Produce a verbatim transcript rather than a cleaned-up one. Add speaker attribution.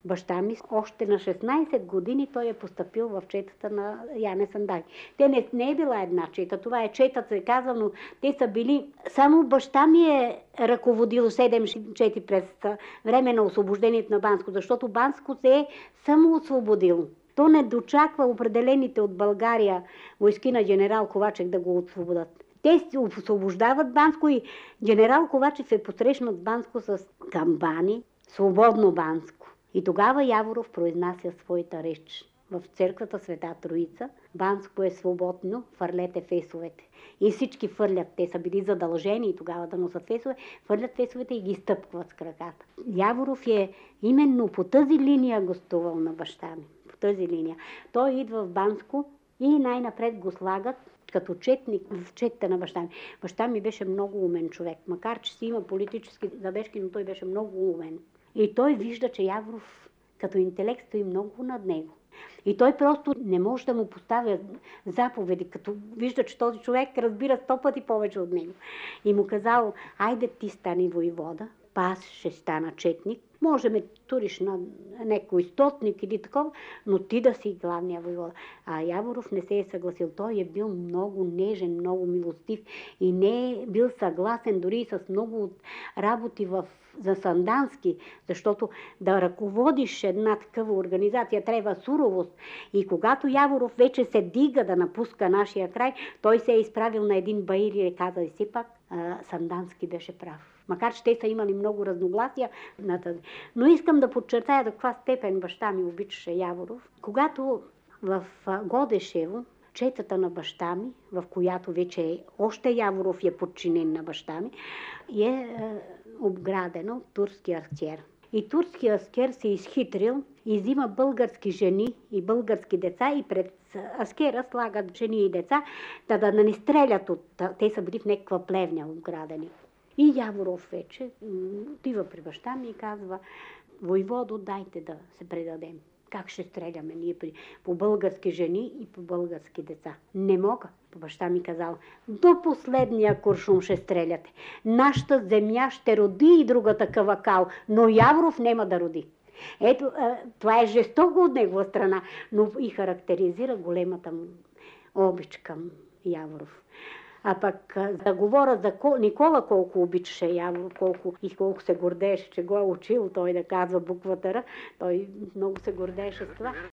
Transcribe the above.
Speaker 1: Баща ми още на шестнайсет години той е постъпил в четата на Яне Сандак. Те не, не е била една чета, това е четата, се казва, но те са били... Само баща ми е ръководил седем чети през време на освобождението на Банско, защото Банско се е само освободил. То не дочаква определените от България войски на генерал Ковачев да го освободят. Те се освобождават Банско и генерал Ковачев е посрещнат с Банско с камбани, свободно Банско. И тогава Яворов произнася своята реч в църквата Света Троица. Банско е свободно, фърлете фесовете. И всички фърлят, те са били задължени тогава да носят фесове, фърлят фесовете и ги стъпкват с краката. Яворов е именно по тази линия гостувал на баща ми. По тази линия. Той идва в Банско и най-напред го слагат като четник в четта на баща ми. Баща ми беше много умен човек, макар че си има политически забежки, но той беше много умен. И той вижда, че Яворов като интелект стои много над него. И той просто не може да му поставя заповеди, като вижда, че този човек разбира сто пъти повече от него. И му казал, айде ти стани войвода, аз ще стана четник, може ме туриш на някой стотник или такова, но ти да си главния войвода. А Яворов не се е съгласил. Той е бил много нежен, много милостив и не е бил съгласен дори с много работи в, за Сандански, защото да ръководиш една такава организация трябва суровост. И когато Яворов вече се дига да напуска нашия край, той се е изправил на един баир и каза, и си пак Сандански беше прав. Макар че те са имали много разногласия на тази. Но искам да подчертая до каква степен баща ми обичаше Яворов. Когато в Годешево, четата на баща ми, в която вече е, още Яворов е подчинен на баща ми, е, е обградено турски аскер. И турски аскер се изхитрил и взима български жени и български деца и пред аскера слагат жени и деца, да, да не стрелят от... Те са били в някаква плевня обградени. И Яворов вече отива при баща ми и казва, войводо, дайте да се предадем. Как ще стреляме ние при, по български жени и по български деца? Не мога. Баща ми казал, до последния куршум ще стреляте. Нашата земя ще роди и друга такава кал, но Яворов няма да роди. Ето, това е жестоко от негова страна, но и характеризира големата му обич към Яворов. А пък да говоря за Никола колко обичаше Яворов, колко и колко се гордееше, че го е учил той да казва буквата Р, той много се гордееше с това.